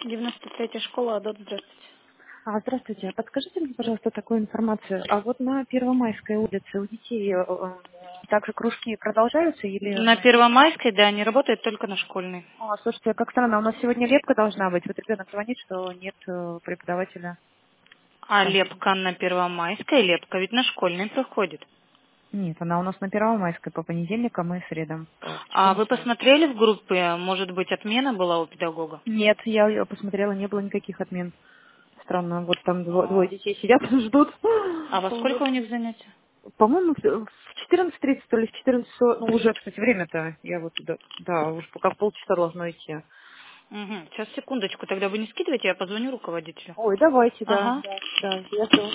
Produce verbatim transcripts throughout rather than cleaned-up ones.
девяносто третья школа, Адот, здравствуйте. А, здравствуйте. Подскажите мне, пожалуйста, такую информацию. А вот на Первомайской улице у детей э, э, также кружки продолжаются или... На ну, Первомайской, да, не работает только на школьной. А, слушайте, как странно, у нас сегодня лепка должна быть. Вот ребенок звонит, что нет э, преподавателя. А Там. лепка на Первомайской, лепка ведь на школьной проходит. Нет, она у нас на Первомайской по понедельникам и средам по А вы четырнадцать. посмотрели в группе, может быть, отмена была у педагога? Нет, я её посмотрела, не было никаких отмен. Странно, вот там дво- двое А детей сидят, ждут. а во сколько Вот. у них занятия? По-моему, в в четырнадцать тридцать, то ли в четырнадцать, ну уже, кстати, время-то, я вот, да, да, уж пока в полчаса должно идти. Угу. Сейчас, секундочку, тогда вы не скидывайте, я позвоню руководителю. Ой, давайте, да, Ага. да, да, я жду.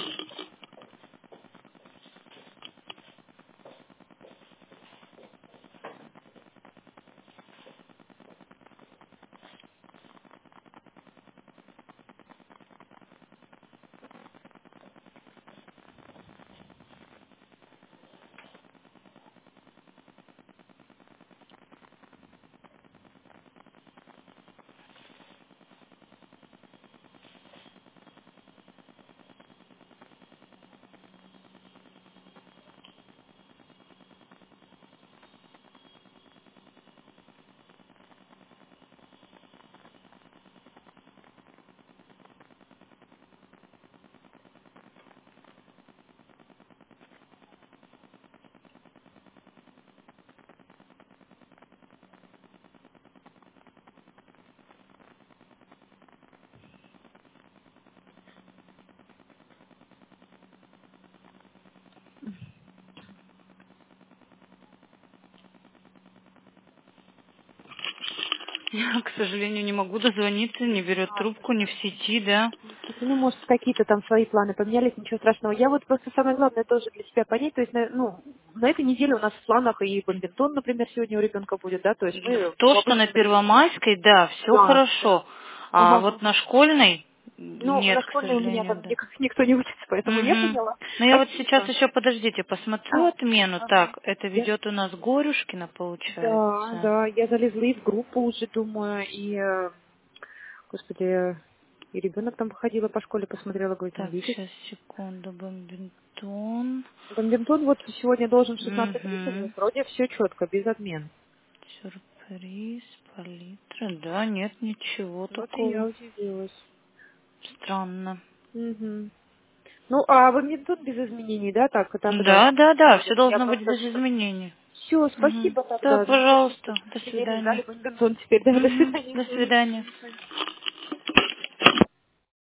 Я, к сожалению, не могу дозвониться, не берет трубку, не в сети, да. Слушайте, ну, может, какие-то там свои планы поменялись, ничего страшного. Я вот просто самое главное тоже для себя понять, то есть, на, ну, на этой неделе у нас в планах и бадминтон, например, сегодня у ребенка будет, да, то есть мы То, в что на обычном режиме. Первомайской, да, все Да, да. хорошо. А Ага, вот на ага. школьной Ну, на нет, к школьной у меня сожалению, там да. никак никто не учится, поэтому я Угу. поняла. Ну я вот сейчас Спасибо. еще, подождите, посмотрю А, отмену. ага. Так, это Я ведет у нас Горюшкина, Да, получается. да, я залезла и в группу уже, думаю, и, э, господи, и ребенок там походила по школе, посмотрела, говорит, он Так, видит. сейчас, секунду, бомбинтон. Бомбинтон вот сегодня должен в шестнадцать тридцать Угу. быть, вроде все четко, без отмен. Сюрприз, палитра. Да, нет ничего Вот и я такого. удивилась. Странно. Мгм. Ну, а бомбинтон без изменений, да, так, так и Да, должно да, да, все проходить. Я должно быть просто... без изменений. Все, Угу. спасибо Да, тогда. Ну, пожалуйста, что-то до все время свидания. ждали бомбинтон теперь, да, до Угу. свидания. До Мгм. свидания.